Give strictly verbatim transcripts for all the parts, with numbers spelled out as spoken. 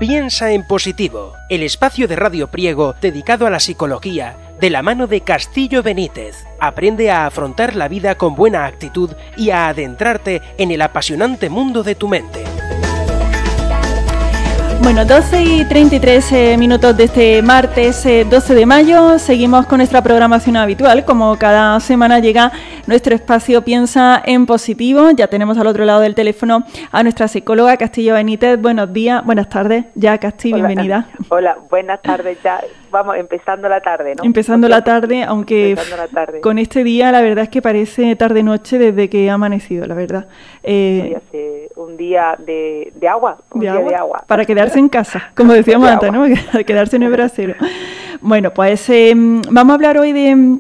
Piensa en positivo, el espacio de Radio Priego dedicado a la psicología de la mano de Castillo Benítez. Aprende a afrontar la vida con buena actitud y a adentrarte en el apasionante mundo de tu mente. Bueno, doce y treinta y tres eh, minutos de este martes eh, doce de mayo, seguimos con nuestra programación habitual. Como cada semana llega nuestro espacio Piensa en Positivo. Ya tenemos al otro lado del teléfono a nuestra psicóloga Castillo Benítez. Buenos días, buenas tardes. Ya, Castillo, Hola, bienvenida. Hola, buenas tardes. Ya vamos empezando la tarde, ¿no? Empezando la tarde, aunque empezando la tarde. Con este día la verdad es que parece tarde-noche desde que ha amanecido, la verdad. Eh, hace un día de, de agua, un de día agua, de agua. Para quedarse en casa, como decíamos antes, ¿no? Quedarse en el brasero. Bueno, pues eh, vamos a hablar hoy de,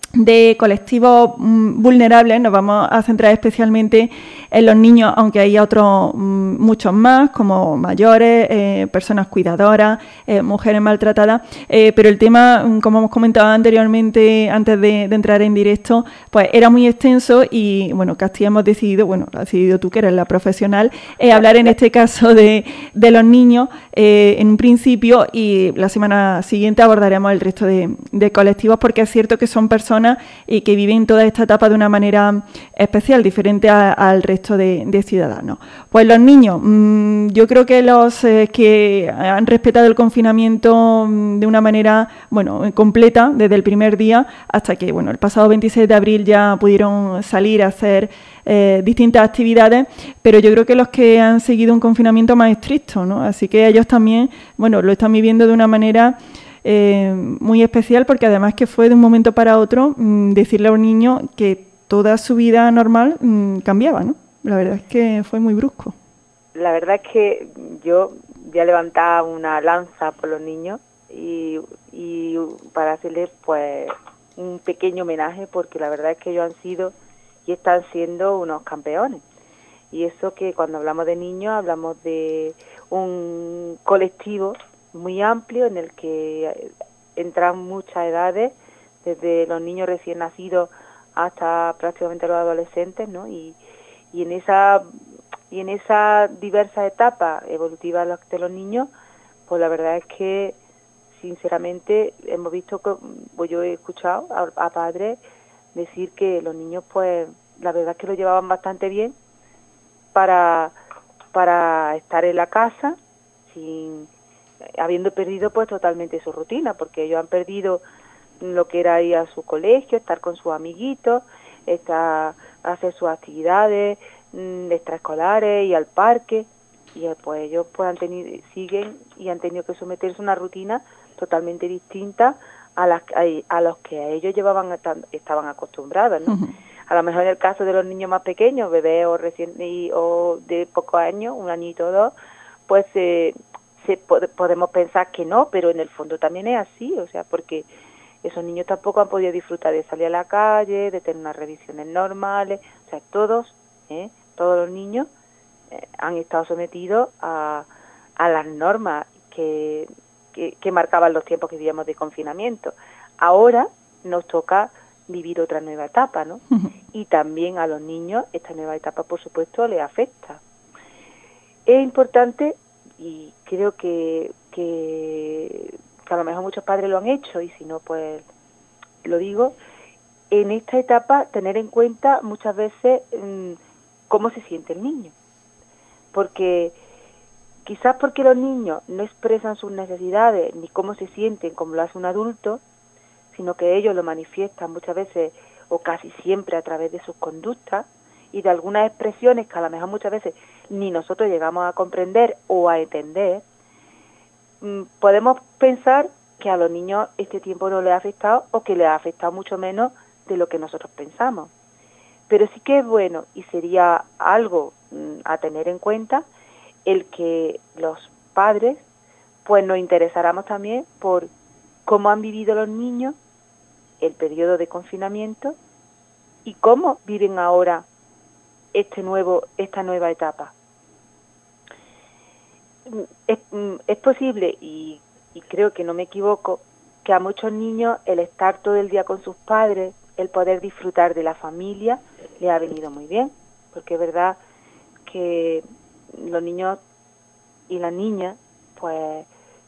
de colectivos mm, vulnerables. Nos vamos a centrar especialmente en los niños, aunque hay otros mm, muchos más, como mayores, eh, personas cuidadoras, eh, mujeres maltratadas. Eh, pero el tema, como hemos comentado anteriormente, antes de, de entrar en directo, pues era muy extenso y, bueno, Castilla hemos decidido, bueno, lo has decidido tú que eres la profesional, eh, hablar en este caso de, de los niños eh, en un principio, y la semana siguiente abordaremos el resto de, de colectivos, porque es cierto que son personas y que viven toda esta etapa de una manera especial, diferente a, al resto de, de ciudadanos. Pues los niños, mmm, yo creo que los eh, que han respetado el confinamiento mmm, de una manera, bueno, completa, desde el primer día hasta que, bueno, el pasado veintiséis de abril ya pudieron salir a hacer eh, distintas actividades, pero yo creo que los que han seguido un confinamiento más estricto, ¿no? Así que ellos también, bueno, lo están viviendo de una manera Eh, muy especial, porque además que fue de un momento para otro mmm, decirle a un niño que toda su vida normal mmm, cambiaba, ¿no? La verdad es que fue muy brusco. La verdad es que yo voy a levantar una lanza por los niños y, y para hacerles pues un pequeño homenaje, porque la verdad es que ellos han sido y están siendo unos campeones. Y eso, que cuando hablamos de niños hablamos de un colectivo muy amplio en el que entran muchas edades, desde los niños recién nacidos hasta prácticamente los adolescentes, ¿no? Y, y en esa y en esa diversas etapas evolutivas de los niños, pues la verdad es que sinceramente hemos visto que, pues yo he escuchado a, a padres decir que los niños, pues la verdad es que lo llevaban bastante bien para para estar en la casa, sin habiendo perdido pues totalmente su rutina, porque ellos han perdido lo que era ir a su colegio, estar con sus amiguitos, estar, hacer sus actividades mmm, extraescolares y al parque, y pues ellos pues han tenido, siguen y han tenido que someterse a una rutina totalmente distinta a las a, a los que a ellos llevaban estaban acostumbrados, ¿no? Uh-huh. A lo mejor en el caso de los niños más pequeños, bebés o recién y, o de pocos años, un añito o dos, pues eh, se podemos pensar que no, pero en el fondo también es así, o sea, porque esos niños tampoco han podido disfrutar de salir a la calle, de tener unas revisiones normales, o sea, todos, ¿eh? todos los niños eh, han estado sometidos a, a las normas que, que, que marcaban los tiempos que vivíamos de confinamiento. Ahora nos toca vivir otra nueva etapa, ¿no? Uh-huh. Y también a los niños esta nueva etapa, por supuesto, les afecta. Es importante, y creo que, que, que a lo mejor muchos padres lo han hecho, y si no, pues lo digo, en esta etapa tener en cuenta muchas veces mmm, cómo se siente el niño. Porque quizás porque los niños no expresan sus necesidades ni cómo se sienten como lo hace un adulto, sino que ellos lo manifiestan muchas veces o casi siempre a través de sus conductas y de algunas expresiones que a lo mejor muchas veces ni nosotros llegamos a comprender o a entender, podemos pensar que a los niños este tiempo no les ha afectado o que les ha afectado mucho menos de lo que nosotros pensamos. Pero sí que es bueno y sería algo a tener en cuenta el que los padres pues nos interesáramos también por cómo han vivido los niños el periodo de confinamiento y cómo viven ahora este nuevo esta nueva etapa. Es, es posible, y, y creo que no me equivoco, que a muchos niños el estar todo el día con sus padres, el poder disfrutar de la familia, les ha venido muy bien, porque es verdad que los niños y las niñas pues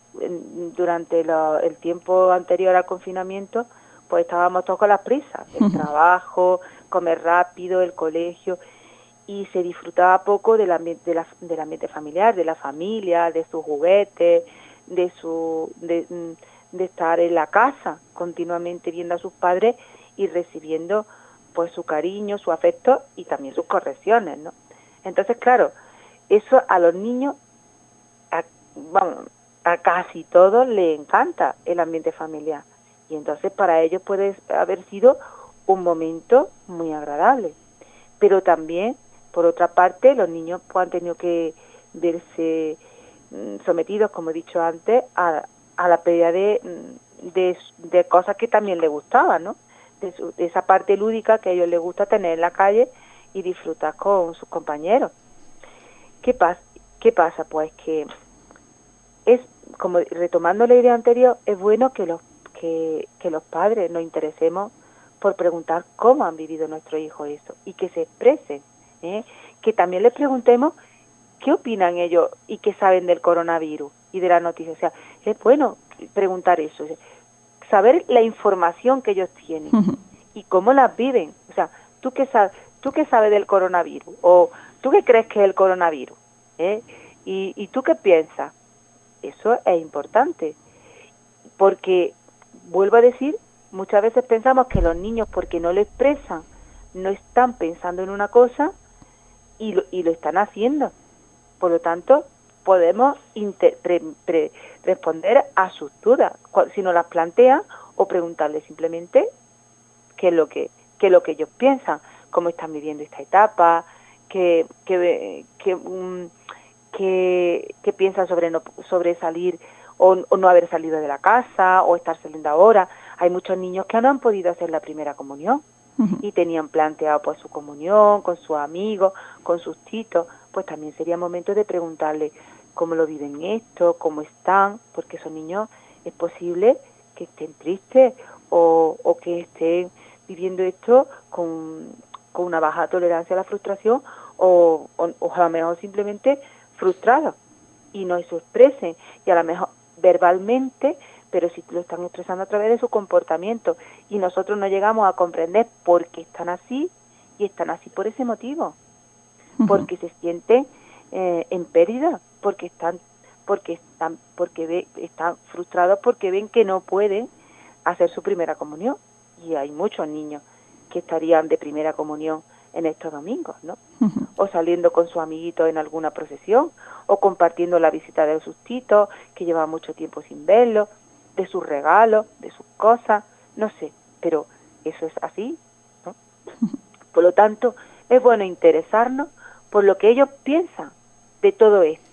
durante lo, el tiempo anterior al confinamiento, pues estábamos todos con las prisas, el trabajo, comer rápido, el colegio, y se disfrutaba poco del ambiente, de la, del ambiente familiar, de la familia, de sus juguetes, de su de, de estar en la casa continuamente viendo a sus padres y recibiendo pues su cariño, su afecto y también sus correcciones, ¿no? Entonces, claro, eso a los niños, a, vamos, a casi todos les encanta el ambiente familiar, y entonces para ellos puede haber sido un momento muy agradable. Pero también, por otra parte, los niños pues, han tenido que verse mm, sometidos, como he dicho antes, a, a la pérdida de, de, de cosas que también les gustaban, ¿no? De, su, de esa parte lúdica que a ellos les gusta tener en la calle y disfrutar con sus compañeros. ¿Qué pasa? ¿Qué pasa? Pues que es, como retomando la idea anterior, es bueno que los que, que los padres nos interesemos por preguntar cómo han vivido nuestros hijos eso y que se expresen, ¿eh? Que también les preguntemos qué opinan ellos y qué saben del coronavirus y de la noticia. O sea, es bueno preguntar eso, saber la información que ellos tienen uh-huh. y cómo las viven. O sea, ¿tú qué sabes, tú qué sabes del coronavirus? O ¿tú qué crees que es el coronavirus? ¿Eh? ¿Y, y tú qué piensas? Eso es importante, porque, vuelvo a decir, muchas veces pensamos que los niños, porque no lo expresan, no están pensando en una cosa y lo, y lo están haciendo. Por lo tanto, podemos inter, pre, pre, responder a sus dudas, si nos las plantean, o preguntarles simplemente qué es lo que, qué es lo que ellos piensan, cómo están viviendo esta etapa, qué, qué, qué, um, qué, qué piensan sobre, no, sobre salir o, o no haber salido de la casa o estar saliendo ahora. Hay muchos niños que no han podido hacer la primera comunión uh-huh. y tenían planteado pues su comunión con sus amigos, con sus titos. Pues también sería momento de preguntarle cómo lo viven esto, cómo están, porque esos niños es posible que estén tristes o, o que estén viviendo esto con, con una baja tolerancia a la frustración o, o, o a lo mejor simplemente frustrados y no se expresen, y a lo mejor verbalmente, pero sí lo están expresando a través de su comportamiento, y nosotros no llegamos a comprender por qué están así, y están así por ese motivo, uh-huh. porque se sienten eh, en pérdida, porque están porque están porque ve, están frustrados porque ven que no pueden hacer su primera comunión, y hay muchos niños que estarían de primera comunión en estos domingos, ¿no? Uh-huh. O saliendo con sus amiguitos en alguna procesión, o compartiendo la visita de sus titos, que llevan mucho tiempo sin verlos, de sus regalos, de sus cosas, no sé, pero eso es así, ¿no? Uh-huh. Por lo tanto, es bueno interesarnos por lo que ellos piensan de todo esto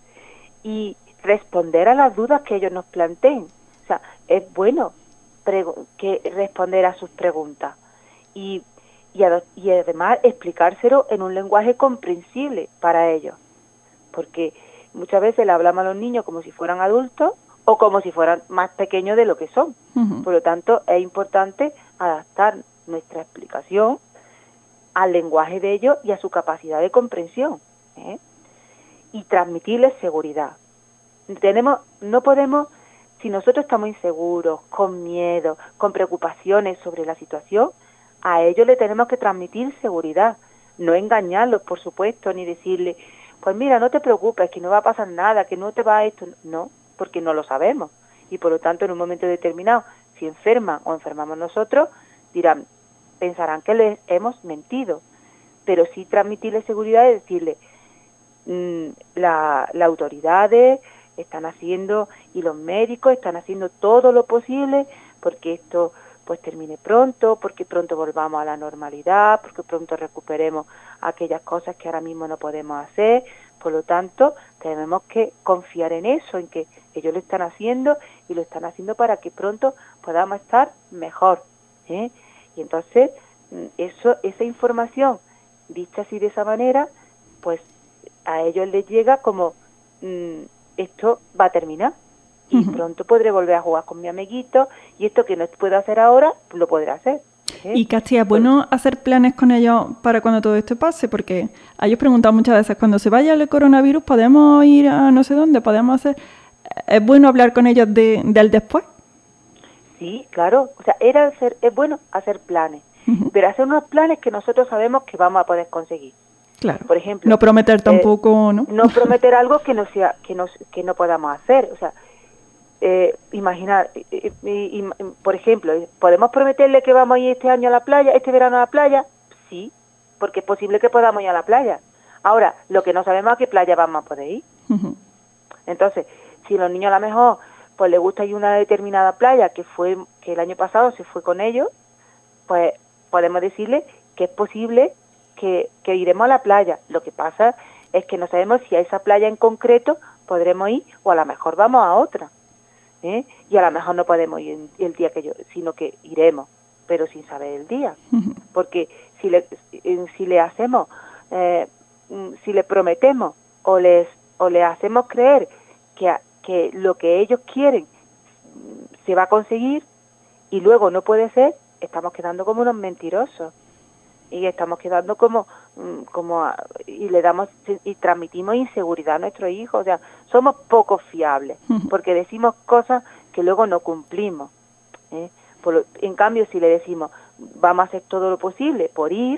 y responder a las dudas que ellos nos planteen. O sea, es bueno pregu- que responder a sus preguntas y Y, ad- y además explicárselo en un lenguaje comprensible para ellos, porque muchas veces le hablamos a los niños como si fueran adultos o como si fueran más pequeños de lo que son. Uh-huh. Por lo tanto, es importante adaptar nuestra explicación al lenguaje de ellos y a su capacidad de comprensión, ¿eh? Y transmitirles seguridad. Tenemos, no podemos, si nosotros estamos inseguros, con miedo, con preocupaciones sobre la situación, a ellos le tenemos que transmitir seguridad, no engañarlos, por supuesto, ni decirle, pues mira, no te preocupes, que no va a pasar nada, que no te va a esto. No, porque no lo sabemos. Y por lo tanto, en un momento determinado, si enferman o enfermamos nosotros, dirán, pensarán que les hemos mentido. Pero sí transmitirles seguridad y decirle, mmm, la, las autoridades están haciendo, y los médicos están haciendo todo lo posible porque esto pues termine pronto, porque pronto volvamos a la normalidad, porque pronto recuperemos aquellas cosas que ahora mismo no podemos hacer. Por lo tanto, tenemos que confiar en eso, en que ellos lo están haciendo y lo están haciendo para que pronto podamos estar mejor, ¿eh? Y entonces, eso, esa información, dicha así de esa manera, pues a ellos les llega como, mmm, esto va a terminar. Y uh-huh. pronto podré volver a jugar con mi amiguito, y esto que no puedo hacer ahora, lo podré hacer. ¿eh? Y Casti, es bueno hacer planes con ellos para cuando todo esto pase, porque a ellos preguntan muchas veces, cuando se vaya el coronavirus, ¿podemos ir a no sé dónde? ¿Podemos hacer...? ¿Es bueno hablar con ellos de, del después? Sí, claro. O sea, era hacer, es bueno hacer planes, uh-huh. pero hacer unos planes que nosotros sabemos que vamos a poder conseguir. Claro. Por ejemplo, no prometer tampoco, eh, ¿no? No prometer algo que no sea, que no, que no podamos hacer. O sea, eh, imaginar, eh, eh, eh, por ejemplo, ¿podemos prometerle que vamos a ir este año a la playa, este verano a la playa? Sí, porque es posible que podamos ir a la playa. Ahora, lo que no sabemos es a qué playa vamos a poder ir. Uh-huh. Entonces, si los niños a lo mejor pues les gusta ir a una determinada playa que fue que el año pasado se fue con ellos, pues podemos decirles que es posible que, que iremos a la playa. Lo que pasa es que no sabemos si a esa playa en concreto podremos ir o a lo mejor vamos a otra, ¿eh? Y a lo mejor no podemos ir el día que yo, sino que iremos, pero sin saber el día, uh-huh. porque si le si le hacemos eh, si le prometemos o les o le hacemos creer que que lo que ellos quieren se va a conseguir y luego no puede ser, estamos quedando como unos mentirosos y estamos quedando como como y le damos y transmitimos inseguridad a nuestros hijos. O sea, somos poco fiables porque decimos cosas que luego no cumplimos, ¿eh? Por lo, en cambio, si le decimos vamos a hacer todo lo posible por ir,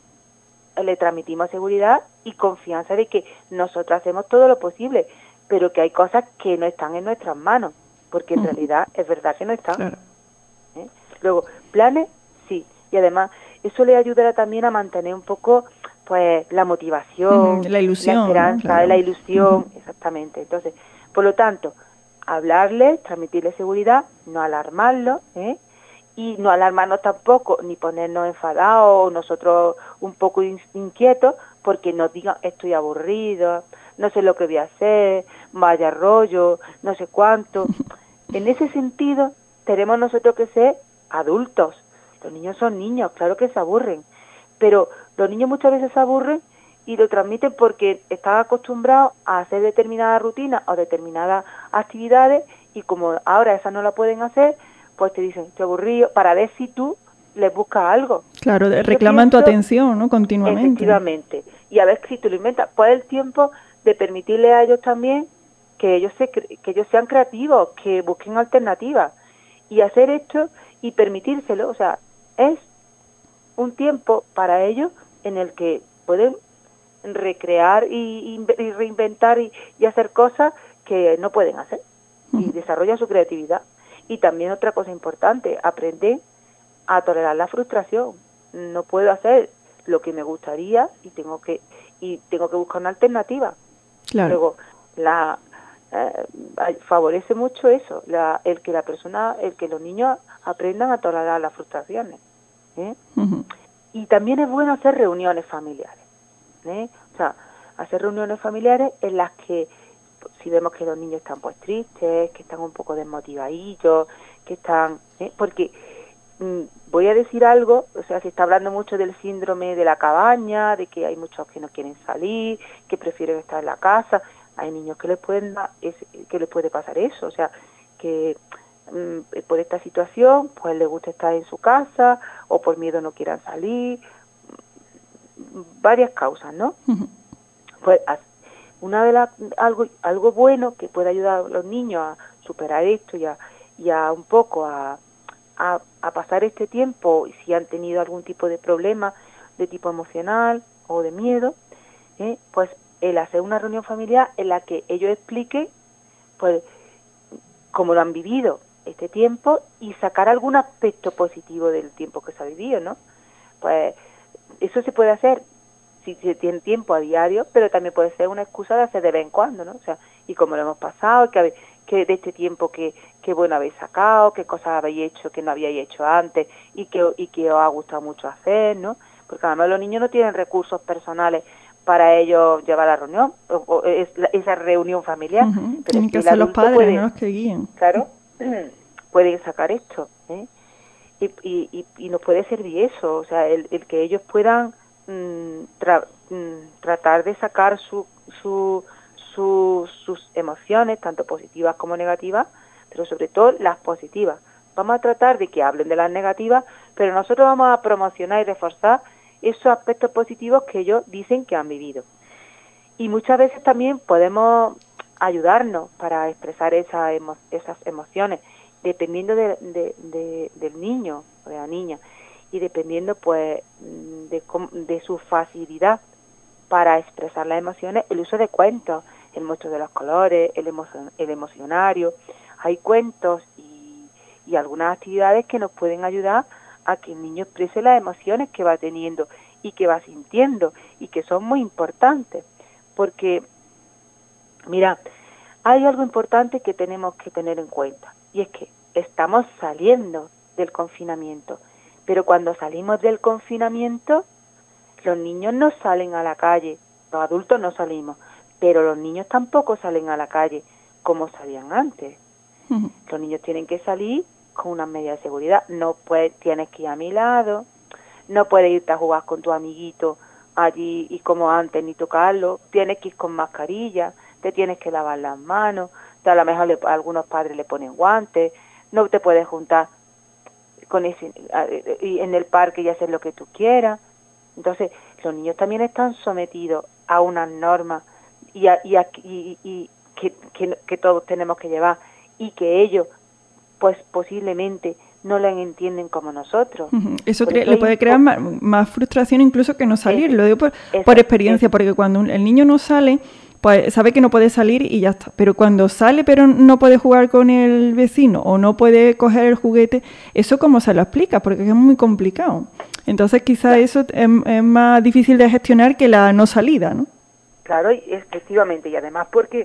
le transmitimos seguridad y confianza de que nosotros hacemos todo lo posible, pero que hay cosas que no están en nuestras manos, porque en uh-huh. realidad es verdad que no están. Claro. ¿Eh? Luego, planes, sí, y además eso le ayudará también a mantener un poco pues la motivación, uh-huh. la ilusión, la esperanza, ¿no? Claro. la ilusión, Uh-huh. exactamente. Entonces, por lo tanto, hablarles, transmitirles seguridad, no alarmarlos, ¿eh? Y no alarmarnos tampoco, ni ponernos enfadados o nosotros un poco inquietos, porque nos digan estoy aburrido, no sé lo que voy a hacer, vaya rollo, no sé cuánto. En ese sentido, tenemos nosotros que ser adultos. Los niños son niños, claro que se aburren, pero los niños muchas veces se aburren y lo transmiten porque están acostumbrados a hacer determinadas rutinas o determinadas actividades y como ahora esas no la pueden hacer, pues te dicen, estoy aburrido, para ver si tú les buscas algo. Claro, reclaman pienso, tu atención, ¿no? Continuamente. Efectivamente. Y a ver si tú lo inventas. Pues el tiempo de permitirle a ellos también que ellos se que ellos sean creativos, que busquen alternativas. Y hacer esto y permitírselo. O sea, es un tiempo para ellos en el que pueden recrear y, y reinventar y, y hacer cosas que no pueden hacer. Uh-huh. Y desarrollan su creatividad. Y también otra cosa importante, aprender a tolerar la frustración. No puedo hacer lo que me gustaría y tengo que y tengo que buscar una alternativa. Claro. Luego, la eh, favorece mucho eso, la, el que la persona, el que los niños aprendan a tolerar las frustraciones. ¿eh? Uh-huh. Y también es bueno hacer reuniones familiares. ¿eh? O sea, hacer reuniones familiares en las que si vemos que los niños están pues tristes, que están un poco desmotivadillos, que están... ¿eh? Porque mmm, voy a decir algo, o sea, se está hablando mucho del síndrome de la cabaña, de que hay muchos que no quieren salir, que prefieren estar en la casa. Hay niños que les pueden dar, es, que les puede pasar eso, o sea, que mmm, por esta situación pues les gusta estar en su casa o por miedo no quieran salir, varias causas, ¿no? Uh-huh. Pues una de las algo algo bueno que puede ayudar a los niños a superar esto y a, y a un poco a, a, a pasar este tiempo si han tenido algún tipo de problema de tipo emocional o de miedo, ¿eh? Pues el hacer una reunión familiar en la que ellos expliquen pues cómo lo han vivido este tiempo y sacar algún aspecto positivo del tiempo que se ha vivido, ¿no? Pues eso se puede hacer si se tiene tiempo a diario, pero también puede ser una excusa de hacer de vez en cuando, ¿no? O sea, y cómo lo hemos pasado, que, que de este tiempo que, que bueno habéis sacado, qué cosas habéis hecho que no habíais hecho antes y que, y que os ha gustado mucho hacer, ¿no? Porque además los niños no tienen recursos personales para ellos llevar la reunión, o, o es, la, esa reunión familiar. Uh-huh. Tienen que ser los padres, puede, no los que guíen. Claro, pueden sacar esto, ¿eh? Y, y, y, y nos puede servir eso, o sea, el, el que ellos puedan Tra, tratar de sacar su, su, su, sus emociones, tanto positivas como negativas, pero sobre todo las positivas. Vamos a tratar de que hablen de las negativas, pero nosotros vamos a promocionar y reforzar esos aspectos positivos que ellos dicen que han vivido. Y muchas veces también podemos ayudarnos para expresar esa emo esas emociones, dependiendo de, de, de, del niño o de la niña, y dependiendo pues de, de su facilidad para expresar las emociones, el uso de cuentos, el monstruo de los colores, el, emo el emocionario. Hay cuentos y, y algunas actividades que nos pueden ayudar a que el niño exprese las emociones que va teniendo y que va sintiendo, y que son muy importantes, porque mira, hay algo importante que tenemos que tener en cuenta, y es que estamos saliendo del confinamiento, pero cuando salimos del confinamiento, los niños no salen a la calle, los adultos no salimos, pero los niños tampoco salen a la calle como salían antes. Uh-huh. Los niños tienen que salir con unas medidas de seguridad. No puedes, tienes que ir a mi lado, no puedes irte a jugar con tu amiguito allí y como antes ni tocarlo, tienes que ir con mascarilla, te tienes que lavar las manos, a lo mejor le, a algunos padres le ponen guantes, no te puedes juntar con ese, y en el parque y hacer lo que tú quieras. Entonces, los niños también están sometidos a unas normas y, a, y, a, y, y que, que, que todos tenemos que llevar, y que ellos, pues posiblemente, no la entienden como nosotros. Uh-huh. Eso, cre eso le puede crear más, más frustración incluso que no salir. Ese, lo digo por, ese, por experiencia, ese. Porque cuando un, el niño no sale, pues sabe que no puede salir y ya está. Pero cuando sale pero no puede jugar con el vecino o no puede coger el juguete, ¿eso cómo se lo explica? Porque es muy complicado. Entonces quizá claro. eso es, es más difícil de gestionar que la no salida, ¿no? Claro, y efectivamente, y además porque,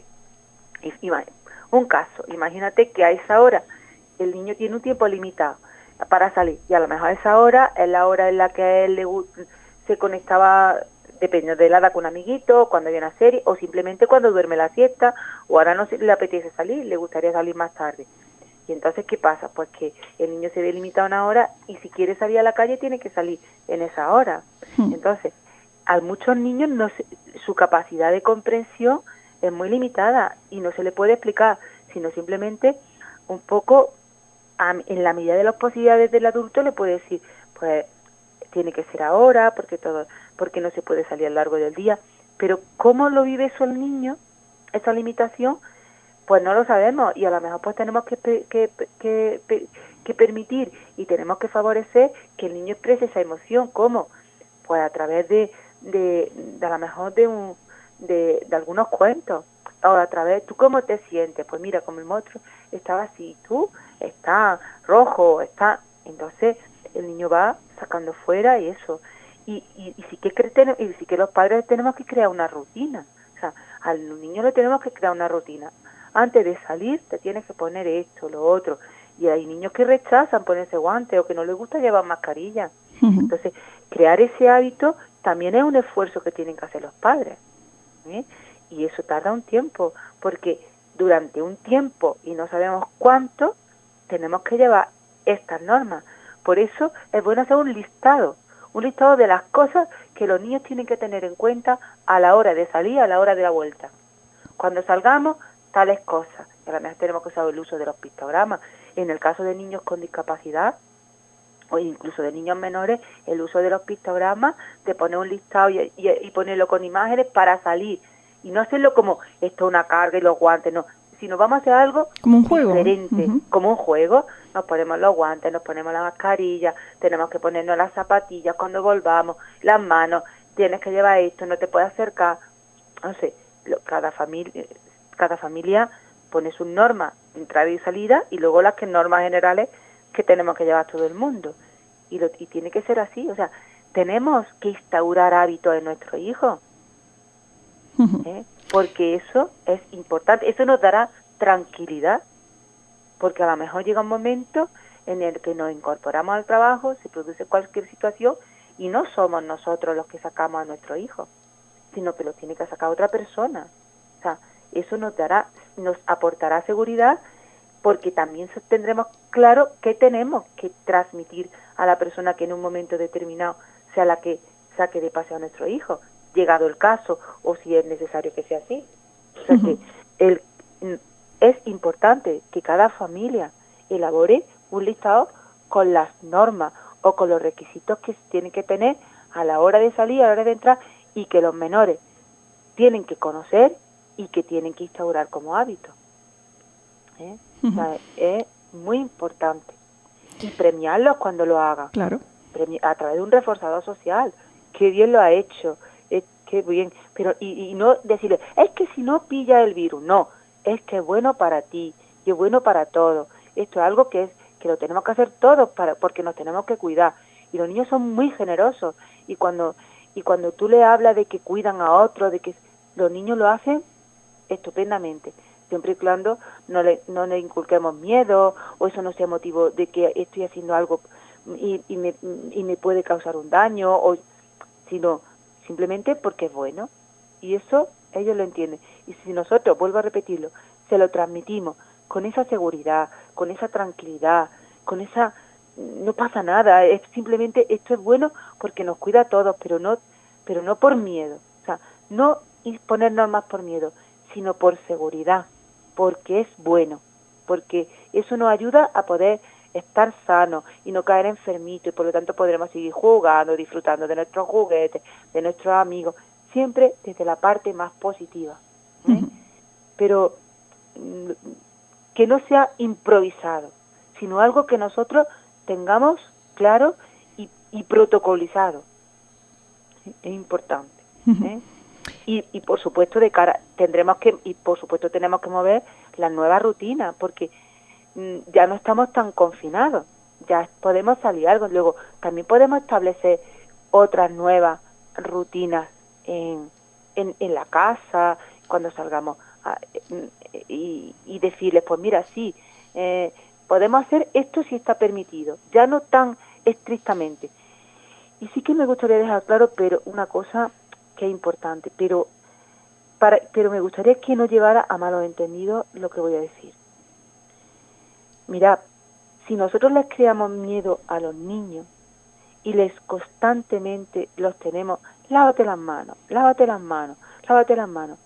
un caso, imagínate que a esa hora el niño tiene un tiempo limitado para salir, y a lo mejor a esa hora es la hora en la que a él le, se conectaba, dependiendo de la edad, con un amiguito, cuando hay una serie, o simplemente cuando duerme la siesta, o ahora no se, le apetece salir, le gustaría salir más tarde. Y entonces, ¿qué pasa? Pues que el niño se ve limitado a una hora, y si quiere salir a la calle tiene que salir en esa hora. Hmm. Entonces, a muchos niños no se, su capacidad de comprensión es muy limitada y no se le puede explicar, sino simplemente un poco, a, en la medida de las posibilidades del adulto, le puede decir, pues tiene que ser ahora, porque todo, porque no se puede salir a lo largo del día. Pero ¿cómo lo vive eso el niño, esa limitación? Pues no lo sabemos, y a lo mejor pues tenemos que, que, que, que, que permitir y tenemos que favorecer que el niño exprese esa emoción. ¿Cómo? Pues a través de, de, de a lo mejor de, un, de, de algunos cuentos, o a través, ¿tú cómo te sientes? Pues mira, como el monstruo estaba así, tú está rojo, está... Entonces el niño va sacando fuera y eso. Y, y, y, sí que cre y sí que los padres tenemos que crear una rutina. O sea, al niño le tenemos que crear una rutina. Antes de salir te tienes que poner esto, lo otro. Y hay niños que rechazan ponerse guantes o que no les gusta llevar mascarilla. Uh-huh. Entonces, crear ese hábito también es un esfuerzo que tienen que hacer los padres, ¿eh? Y eso tarda un tiempo, porque durante un tiempo, y no sabemos cuánto, tenemos que llevar estas normas. Por eso es bueno hacer un listado, un listado de las cosas que los niños tienen que tener en cuenta a la hora de salir, a la hora de la vuelta. Cuando salgamos, tales cosas. Y además tenemos que saber el uso de los pictogramas. En el caso de niños con discapacidad, o incluso de niños menores, el uso de los pictogramas, de poner un listado y, y, y ponerlo con imágenes para salir. Y no hacerlo como, esto es una carga y los guantes, no. Sino vamos a hacer algo como un juego, diferente, uh-huh. como un juego. Nos ponemos los guantes, nos ponemos la mascarilla, tenemos que ponernos las zapatillas cuando volvamos, las manos, tienes que llevar esto, no te puedes acercar. No sé, lo, cada familia cada familia pone sus normas, entrada y salida, y luego las que normas generales que tenemos que llevar todo el mundo. Y, lo, y tiene que ser así, o sea, tenemos que instaurar hábitos en nuestros hijos, ¿eh? Porque eso es importante, eso nos dará tranquilidad, porque a lo mejor llega un momento en el que nos incorporamos al trabajo, se produce cualquier situación y no somos nosotros los que sacamos a nuestro hijo, sino que lo tiene que sacar otra persona. O sea, eso nos dará, nos aportará seguridad, porque también tendremos claro qué tenemos que transmitir a la persona que en un momento determinado sea la que saque de paseo a nuestro hijo, llegado el caso, o si es necesario que sea así. O sea, uh-huh. que el, es importante que cada familia elabore un listado con las normas o con los requisitos que tienen que tener a la hora de salir, a la hora de entrar, y que los menores tienen que conocer y que tienen que instaurar como hábito. ¿Eh? Uh-huh. O sea, es muy importante. Y premiarlos cuando lo hagan. Claro. Premi- a través de un reforzador social. Qué bien lo ha hecho. Es que bien. Pero y, y no decirle, es que si no pilla el virus. No, es que es bueno para ti y es bueno para todos. Esto es algo que es que lo tenemos que hacer todos para porque nos tenemos que cuidar. Y los niños son muy generosos. Y cuando y cuando tú le hablas de que cuidan a otros, de que los niños lo hacen estupendamente. Siempre y cuando no le, no le inculquemos miedo o eso no sea motivo de que estoy haciendo algo y, y, me, y me puede causar un daño, o sino simplemente porque es bueno. Y eso ellos lo entienden. Y si nosotros, vuelvo a repetirlo, se lo transmitimos con esa seguridad, con esa tranquilidad, con esa... no pasa nada, es simplemente esto es bueno porque nos cuida a todos, pero no, pero no por miedo. O sea, no imponernos más por miedo, sino por seguridad, porque es bueno, porque eso nos ayuda a poder estar sanos y no caer enfermitos, y por lo tanto podremos seguir jugando, disfrutando de nuestros juguetes, de nuestros amigos, siempre desde la parte más positiva. ¿eh? Uh-huh. Pero mm, que no sea improvisado, sino algo que nosotros tengamos claro y, y protocolizado. Es importante. ¿eh? Y, y por supuesto de cara tendremos que y por supuesto tenemos que mover las nuevas rutinas porque mm, ya no estamos tan confinados, ya podemos salir algo. Luego también podemos establecer otras nuevas rutinas en, en, en la casa cuando salgamos a, y, y decirles pues mira sí eh, podemos hacer esto si está permitido, ya no tan estrictamente. Y sí que me gustaría dejar claro pero una cosa que es importante, pero para, pero me gustaría que no llevara a malos entendidos lo que voy a decir. Mirad, si nosotros les creamos miedo a los niños y les constantemente los tenemos, lávate las manos, lávate las manos, lávate las manos,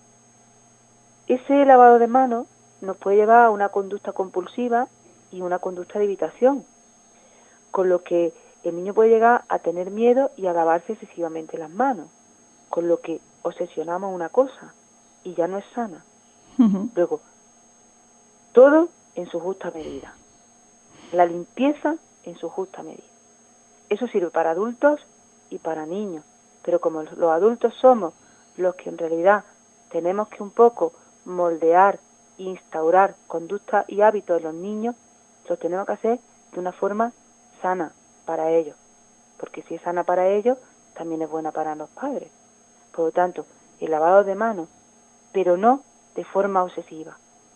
ese lavado de manos nos puede llevar a una conducta compulsiva y una conducta de evitación, con lo que el niño puede llegar a tener miedo y a lavarse excesivamente las manos, con lo que obsesionamos una cosa y ya no es sana. Uh-huh. Luego, todo en su justa medida. La limpieza en su justa medida. Eso sirve para adultos y para niños, pero como los adultos somos los que en realidad tenemos que un poco moldear, instaurar conducta y hábitos de los niños, lo tenemos que hacer de una forma sana para ellos, porque si es sana para ellos, también es buena para los padres. Por lo tanto, el lavado de manos, pero no de forma obsesiva,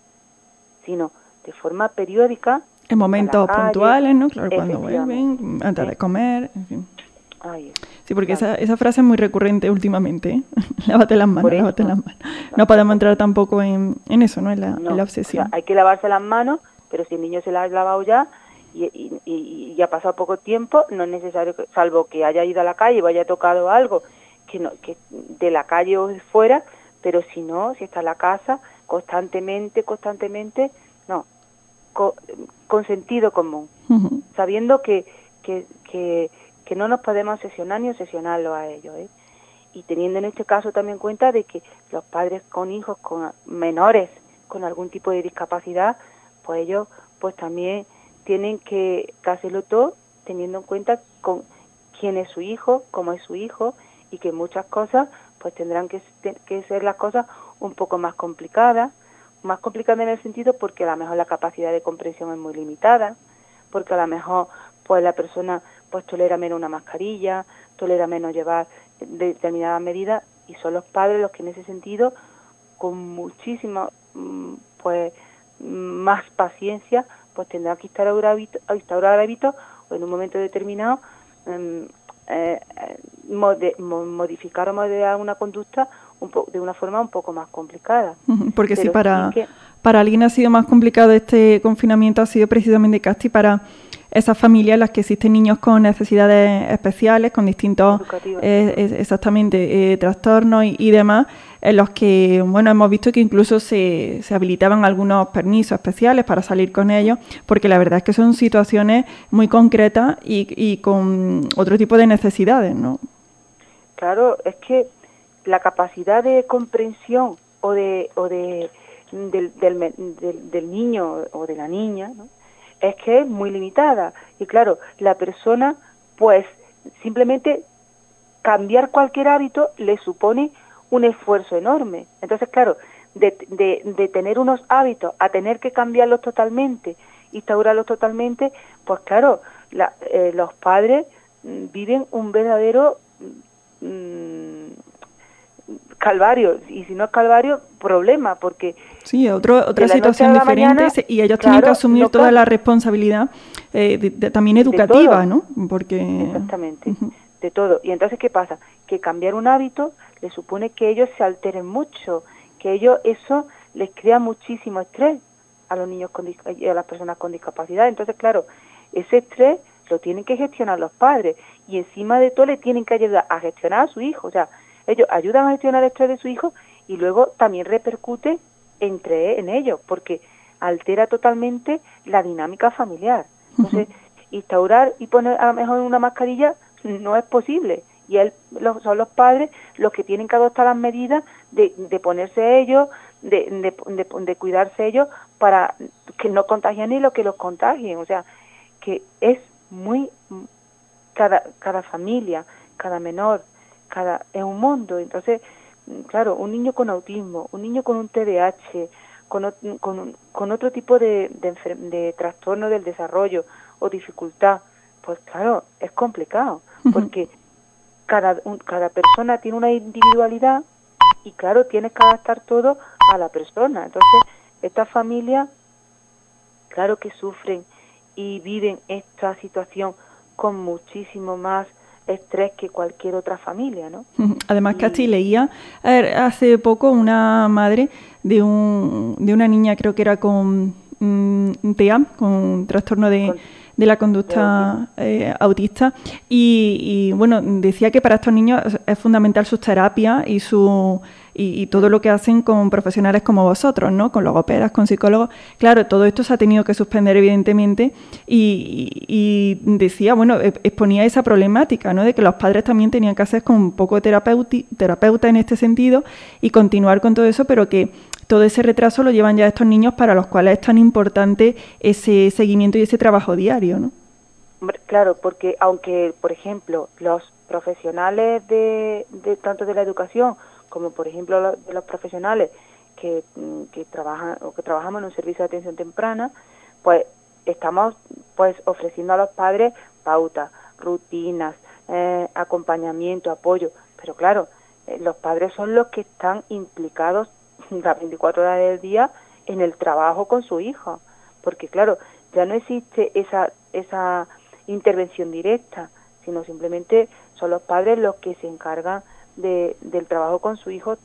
sino de forma periódica. En momentos en puntuales, ¿no? Claro, cuando vuelven, antes ¿sí? de comer, en fin. Ay, sí, porque claro. esa, esa frase es muy recurrente últimamente, ¿eh? Lávate las manos, lávate las manos. No podemos entrar tampoco en, en eso, ¿no? En la, no, en la obsesión. O sea, hay que lavarse las manos, pero si el niño se las ha lavado ya y, y, y, y ha pasado poco tiempo, no es necesario, que, salvo que haya ido a la calle o haya tocado algo, que, no, que de la calle o fuera, pero si no, si está en la casa, constantemente, constantemente, no, con, con sentido común, uh-huh. sabiendo que, que, que, que no nos podemos obsesionar ni obsesionarlo a ellos, ¿eh? Y teniendo en este caso también en cuenta de que los padres con hijos con menores con algún tipo de discapacidad, pues ellos pues también tienen que hacerlo todo teniendo en cuenta con quién es su hijo, cómo es su hijo, y que muchas cosas pues tendrán que, que ser las cosas un poco más complicadas, más complicadas en el sentido porque a lo mejor la capacidad de comprensión es muy limitada, porque a lo mejor pues la persona pues tolera menos una mascarilla, tolera menos llevar determinadas medidas, y son los padres los que en ese sentido con muchísima pues más paciencia pues tendrán que instaurar hábitos, instaurar hábitos o en un momento determinado eh, eh, mode, modificar o modelar una conducta un po- de una forma un poco más complicada. Porque Pero si para, sí que... para alguien ha sido más complicado este confinamiento, ha sido precisamente casi para esas familias en las que existen niños con necesidades especiales, con distintos eh, es, exactamente eh, trastornos y, y demás, en los que bueno hemos visto que incluso se, se habilitaban algunos permisos especiales para salir con ellos, porque la verdad es que son situaciones muy concretas y, y con otro tipo de necesidades, ¿no? Claro, es que la capacidad de comprensión o de o de del, del, del, del niño o de la niña, ¿no? Es que es muy limitada. Y claro, la persona, pues, simplemente cambiar cualquier hábito le supone un esfuerzo enorme. Entonces, claro, de, de, de tener unos hábitos a tener que cambiarlos totalmente, instaurarlos totalmente, pues claro, la, eh, los padres mm, viven un verdadero mm, calvario, y si no es calvario, problema, porque sí, otro, otra situación diferente, mañana, y ellos claro, tienen que asumir no toda la responsabilidad eh, de, de, también educativa, ¿no? Porque exactamente, uh-huh. de todo. Y entonces, ¿qué pasa? Que cambiar un hábito le supone que ellos se alteren mucho, que ellos eso les crea muchísimo estrés a los niños con, y a las personas con discapacidad. Entonces, claro, ese estrés lo tienen que gestionar los padres, y encima de todo le tienen que ayudar a gestionar a su hijo. O sea, ellos ayudan a gestionar el estrés de su hijo y luego también repercute entre en ellos, porque altera totalmente la dinámica familiar. Entonces, uh-huh. instaurar y poner a lo mejor una mascarilla no es posible, y él, los, son los padres los que tienen que adoptar las medidas de, de ponerse ellos, de, de, de, de cuidarse ellos para que no contagien ni lo que los contagien. O sea, que es muy, cada, cada familia, cada menor, cada es un mundo. Entonces, claro, un niño con autismo, un niño con un T D A H, con, con, con otro tipo de, de, de trastorno del desarrollo o dificultad, pues claro, es complicado, porque cada, un, cada persona tiene una individualidad y claro, tienes que adaptar todo a la persona. Entonces, estas familias, claro que sufren y viven esta situación con muchísimo más estrés que cualquier otra familia, ¿no? Además, Casti, leía hace poco una madre de un de una niña, creo que era con um, T E A, con trastorno de, con, de la conducta de eh, autista, y, y bueno, decía que para estos niños es fundamental sus terapias y su y, y todo lo que hacen con profesionales como vosotros, ¿no? Con logopedas, con psicólogos. Claro, todo esto se ha tenido que suspender, evidentemente, y, y, y decía, bueno, exponía esa problemática, ¿no? De que los padres también tenían que hacer como un poco de terapeuti, terapeuta en este sentido y continuar con todo eso, pero que todo ese retraso lo llevan ya estos niños para los cuales es tan importante ese seguimiento y ese trabajo diario, ¿no? Claro, porque aunque, por ejemplo, los profesionales de, de tanto de la educación como por ejemplo los, de los profesionales que, que trabajan o que trabajamos en un servicio de atención temprana, pues estamos pues ofreciendo a los padres pautas, rutinas, eh, acompañamiento, apoyo, pero claro, eh, los padres son los que están implicados las veinticuatro horas del día en el trabajo con su hijo, porque claro, ya no existe esa esa intervención directa, sino simplemente son los padres los que se encargan de, del trabajo con su hijo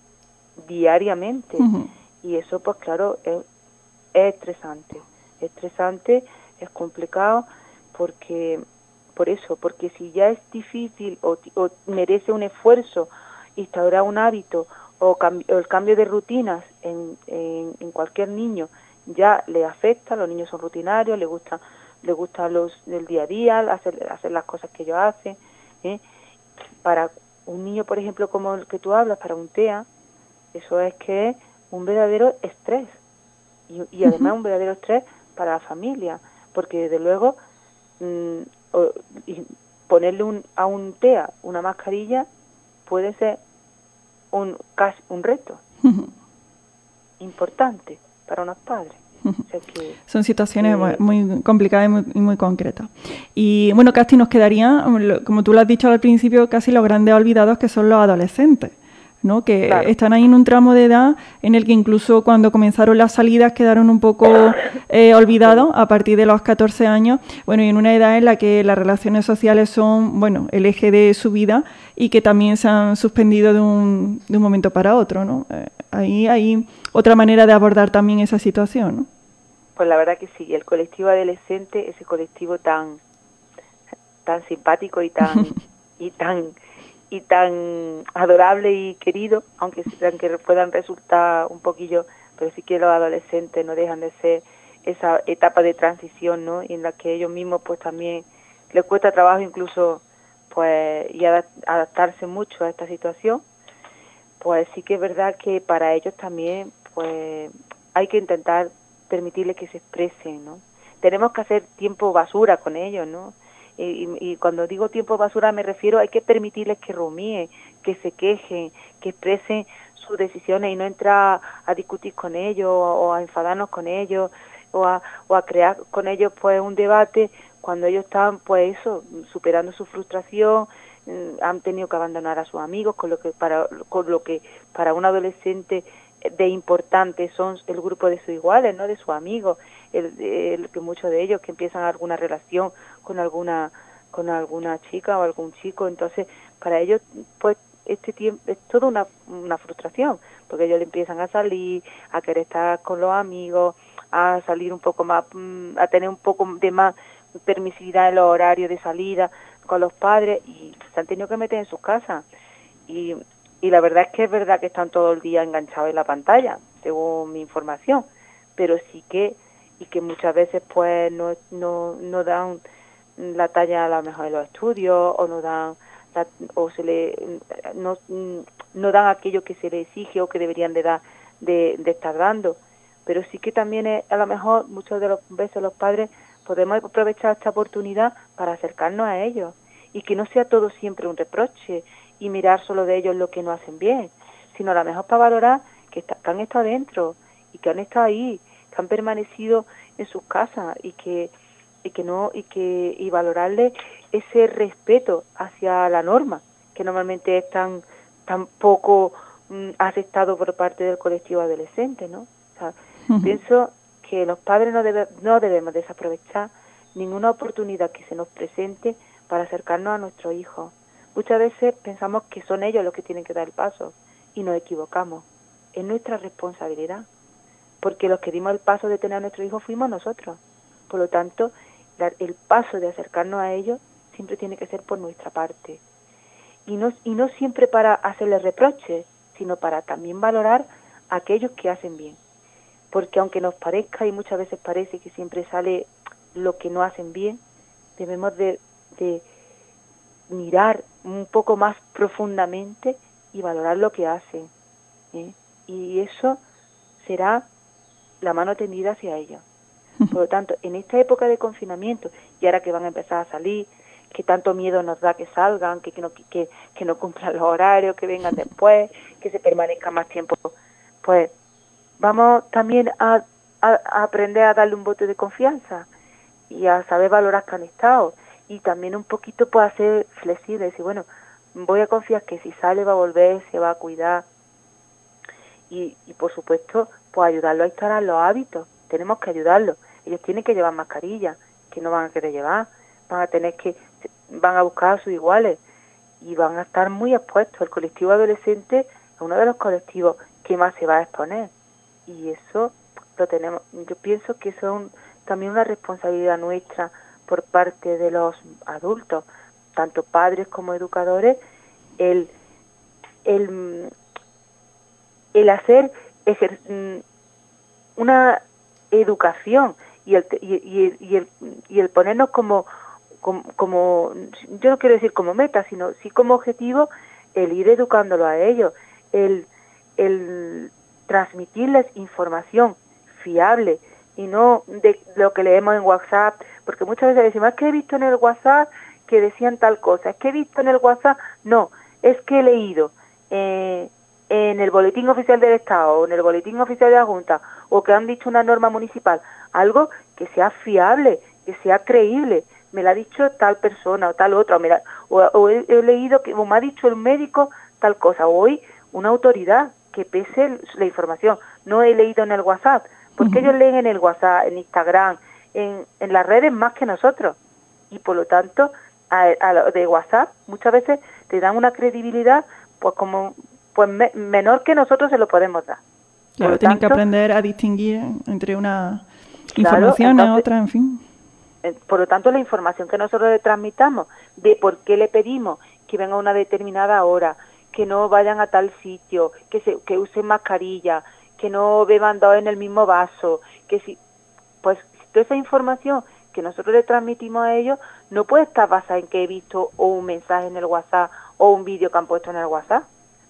diariamente. Uh-huh. Y eso pues claro es, es estresante es estresante, es complicado, porque por eso, porque si ya es difícil o, o merece un esfuerzo instaurar un hábito o, cam- o el cambio de rutinas en, en, en cualquier niño ya le afecta. Los niños son rutinarios, les gusta les gusta los del día a día, hacer, hacer las cosas que ellos hacen, ¿eh? Para un niño, por ejemplo, como el que tú hablas, para un T E A, eso es que es un verdadero estrés, y, y además uh-huh. un verdadero estrés para la familia, porque desde luego mmm, o, y ponerle un, a un T E A una mascarilla puede ser un casi un reto uh-huh. importante para unos padres. O sea que, son situaciones eh, muy complicadas y muy, y muy concretas. Y bueno, Casti, nos quedaría, como tú lo has dicho al principio, casi los grandes olvidados, que son los adolescentes, ¿no? Que claro. están ahí en un tramo de edad en el que incluso cuando comenzaron las salidas quedaron un poco eh, olvidados a partir de los catorce años, bueno, y en una edad en la que las relaciones sociales son, bueno, el eje de su vida, y que también se han suspendido de un, de un momento para otro, ¿no? Eh, ahí hay otra manera de abordar también esa situación, ¿no? Pues la verdad que sí, el colectivo adolescente, ese colectivo tan tan simpático y tan y tan y tan adorable y querido, aunque, aunque puedan resultar un poquillo, pero sí que los adolescentes no dejan de ser esa etapa de transición, ¿no? En la que ellos mismos pues también les cuesta trabajo incluso pues y adaptarse mucho a esta situación, pues sí que es verdad que para ellos también pues hay que intentar permitirles que se expresen, ¿no? Tenemos que hacer tiempo basura con ellos, ¿no? Y, y cuando digo tiempo basura me refiero, hay que permitirles que rumíen, que se quejen, que expresen sus decisiones y no entrar a discutir con ellos o a enfadarnos con ellos o a, o a crear con ellos pues un debate cuando ellos están pues eso, superando su frustración, han tenido que abandonar a sus amigos, con lo que para, con lo que para un adolescente de importante son el grupo de sus iguales, ¿no? De sus amigos, el, el que muchos de ellos que empiezan alguna relación con alguna con alguna chica o algún chico, entonces para ellos pues este tiempo es toda una, una frustración, porque ellos le empiezan a salir, a querer estar con los amigos, a salir un poco más, a tener un poco de más permisividad en los horarios de salida con los padres y se han tenido que meter en sus casas y Y la verdad es que es verdad que están todo el día enganchados en la pantalla, según mi información, pero sí que, y que muchas veces pues no, no, no dan la talla a lo mejor en los estudios, o no dan, la, o se le, no, no dan aquello que se les exige o que deberían de dar, de, de estar dando. Pero sí que también es, a lo mejor muchas de las veces los padres podemos aprovechar esta oportunidad para acercarnos a ellos, y que no sea todo siempre un reproche, y mirar solo de ellos lo que no hacen bien, sino a lo mejor para valorar que, está, que han estado dentro y que han estado ahí, que han permanecido en sus casas y que y que no y que y valorarle ese respeto hacia la norma que normalmente es tan tan poco mm, aceptado por parte del colectivo adolescente, ¿no? O sea, uh-huh. Pienso que los padres no debe, no debemos desaprovechar ninguna oportunidad que se nos presente para acercarnos a nuestros hijos. Muchas veces pensamos que son ellos los que tienen que dar el paso y nos equivocamos. Es nuestra responsabilidad, porque los que dimos el paso de tener a nuestros hijos fuimos nosotros. Por lo tanto, dar el paso de acercarnos a ellos siempre tiene que ser por nuestra parte. Y no, y no siempre para hacerles reproches, sino para también valorar a aquellos que hacen bien. Porque aunque nos parezca, y muchas veces parece que siempre sale lo que no hacen bien, debemos de... de mirar un poco más profundamente y valorar lo que hacen, ¿eh? Y eso será la mano tendida hacia ellos. Por lo tanto, en esta época de confinamiento, y ahora que van a empezar a salir, que tanto miedo nos da que salgan, que, que, no, que, que no cumplan los horarios, que vengan después, que se permanezcan más tiempo, pues vamos también a, a, a aprender a darle un voto de confianza y a saber valorar que han estado. Y también un poquito puede ser flexible, decir, bueno, voy a confiar que si sale va a volver, se va a cuidar. Y, y por supuesto, pues ayudarlo a instalar los hábitos. Tenemos que ayudarlos. Ellos tienen que llevar mascarilla, que no van a querer llevar. Van a tener que, van a buscar a sus iguales. Y van a estar muy expuestos. El colectivo adolescente es uno de los colectivos que más se va a exponer. Y eso lo tenemos. Yo pienso que eso es un, también una responsabilidad nuestra por parte de los adultos, tanto padres como educadores, el el, el hacer ejer, una educación y el, y, y, y, el, y el ponernos como, como, como, yo no quiero decir como meta, sino sí como objetivo, el ir educándolo a ellos, el, el transmitirles información fiable, y no de lo que leemos en WhatsApp, porque muchas veces decimos, es que he visto en el WhatsApp que decían tal cosa, es que he visto en el WhatsApp, no, es que he leído eh, en el Boletín Oficial del Estado, o en el Boletín Oficial de la Junta, o que han dicho una norma municipal, algo que sea fiable, que sea creíble, me lo ha dicho tal persona o tal otra, o, me la, o, o he, he leído, que o me ha dicho el médico tal cosa, o hoy una autoridad que pese la información, no he leído en el WhatsApp, porque uh-huh. ellos leen en el WhatsApp, en Instagram, en, en las redes más que nosotros. Y por lo tanto, a, a lo de WhatsApp muchas veces te dan una credibilidad pues como pues me, menor que nosotros se lo podemos dar. Claro, tienen que aprender a distinguir entre una información claro, y otra, en fin. Por lo tanto, la información que nosotros le transmitamos de por qué le pedimos que venga a una determinada hora, que no vayan a tal sitio, que se, que usen mascarilla, que no beban dos en el mismo vaso, que si, pues toda esa información que nosotros le transmitimos a ellos no puede estar basada en que he visto o un mensaje en el WhatsApp o un vídeo que han puesto en el WhatsApp,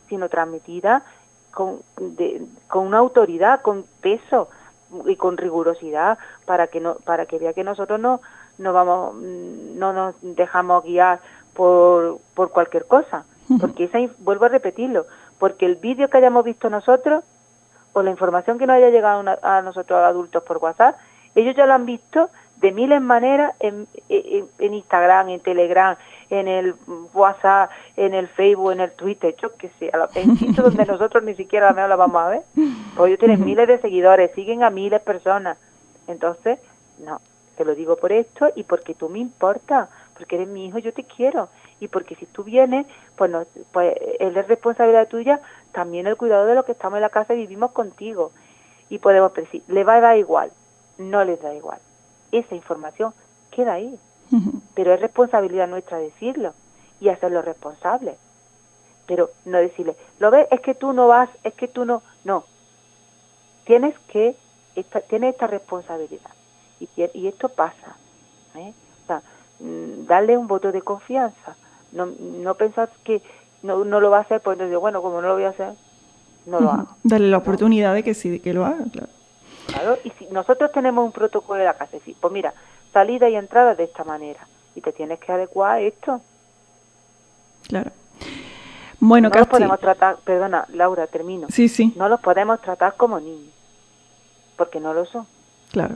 sino transmitida con, de, con una autoridad, con peso y con rigurosidad, para que no, para que vea que nosotros no, no vamos, no nos dejamos guiar por, por cualquier cosa, porque esa, vuelvo a repetirlo, porque el vídeo que hayamos visto nosotros o la información que nos haya llegado a, una, a nosotros adultos por WhatsApp, ellos ya lo han visto de miles maneras en, en, en Instagram, en Telegram, en el WhatsApp, en el Facebook, en el Twitter, yo que sé, en sitios donde nosotros ni siquiera a lo mejor la vamos a ver. Pues ellos tienen miles de seguidores, siguen a miles de personas. Entonces, no, te lo digo por esto y porque tú me importas, porque eres mi hijo, yo te quiero. Y porque si tú vienes, pues, no, pues es responsabilidad tuya también el cuidado de los que estamos en la casa y vivimos contigo. Y podemos decir, ¿le va a dar igual? No les da igual. Esa información queda ahí. Uh-huh. Pero es responsabilidad nuestra decirlo y hacerlo responsable. Pero no decirle, ¿lo ves? Es que tú no vas, es que tú no... No. Tienes que... Esta, tienes esta responsabilidad. Y, y esto pasa. ¿eh? O sea, darle un voto de confianza. No, no pensar que no, no lo va a hacer, pues entonces, bueno, como no lo voy a hacer, no lo uh-huh. hago. Darle la oportunidad no. de que sí, de que lo haga, claro. Claro, y si nosotros tenemos un protocolo de la casa, decir, pues mira, salida y entrada de esta manera, y te tienes que adecuar a esto. Claro. Bueno, no los podemos tratar, perdona, Laura, termino. Sí, sí. No los podemos tratar como niños, porque no lo son. Claro.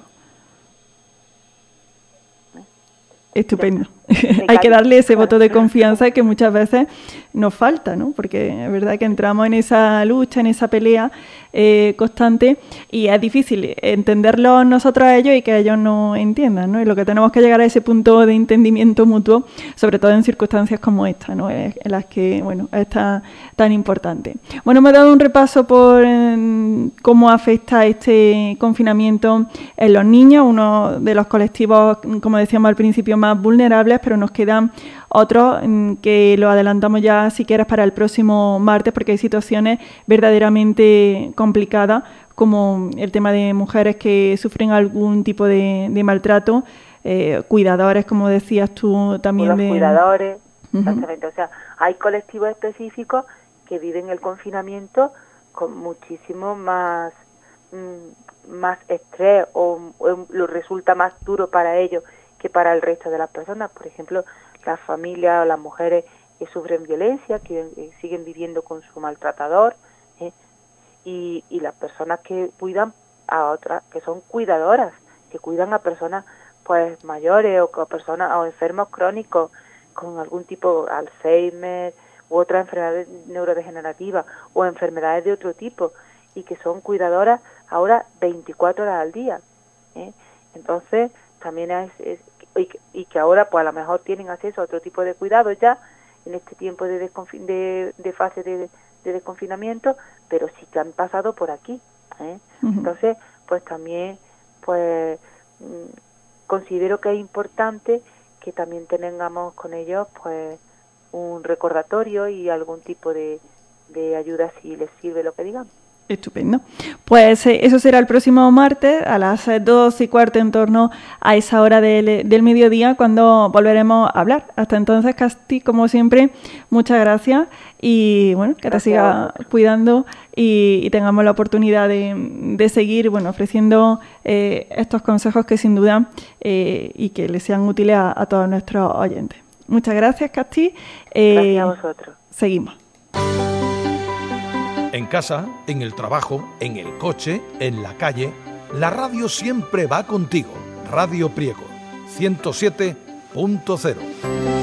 Estupendo. Hay que darle ese voto de confianza que muchas veces nos falta, ¿no? Porque es verdad que entramos en esa lucha, en esa pelea eh, constante y es difícil entenderlo nosotros a ellos y que ellos no entiendan, ¿no? Y lo que tenemos que llegar a ese punto de entendimiento mutuo, sobre todo en circunstancias como esta, ¿no? En las que, bueno, es tan, tan importante. Bueno, me he dado un repaso por eh, cómo afecta este confinamiento en los niños, uno de los colectivos, como decíamos al principio, más vulnerables, pero nos quedan otros que lo adelantamos ya si quieres para el próximo martes, porque hay situaciones verdaderamente complicadas, como el tema de mujeres que sufren algún tipo de, de maltrato, eh, cuidadores, como decías tú también. Los de cuidadores, uh-huh. exactamente. O sea, hay colectivos específicos que viven el confinamiento con muchísimo más, mmm, más estrés o, o lo resulta más duro para ellos que para el resto de las personas. Por ejemplo, las familias o las mujeres que sufren violencia, que eh, siguen viviendo con su maltratador, ¿eh? y, y las personas que cuidan a otras, que son cuidadoras, que cuidan a personas pues mayores o a personas o enfermos crónicos con algún tipo de Alzheimer u otras enfermedades neurodegenerativas o enfermedades de otro tipo, y que son cuidadoras ahora veinticuatro horas al día. ¿eh? Entonces, también es, es Y que, y que ahora pues a lo mejor tienen acceso a otro tipo de cuidados ya en este tiempo de, desconfi- de, de fase de, de desconfinamiento, pero sí que han pasado por aquí. ¿eh? Uh-huh. Entonces, pues también pues mmm, considero que es importante que también tengamos con ellos pues un recordatorio y algún tipo de, de ayuda si les sirve lo que digamos. Estupendo. Pues eh, eso será el próximo martes a las dos y cuarto en torno a esa hora del, del mediodía cuando volveremos a hablar. Hasta entonces, Casti, como siempre, muchas gracias y bueno, que gracias te siga cuidando y, y tengamos la oportunidad de, de seguir bueno, ofreciendo eh, estos consejos que sin duda eh, y que les sean útiles a, a todos nuestros oyentes. Muchas gracias, Casti. Eh, gracias a vosotros. Seguimos. En casa, en el trabajo, en el coche, en la calle, la radio siempre va contigo. Radio Priego, ciento siete punto cero.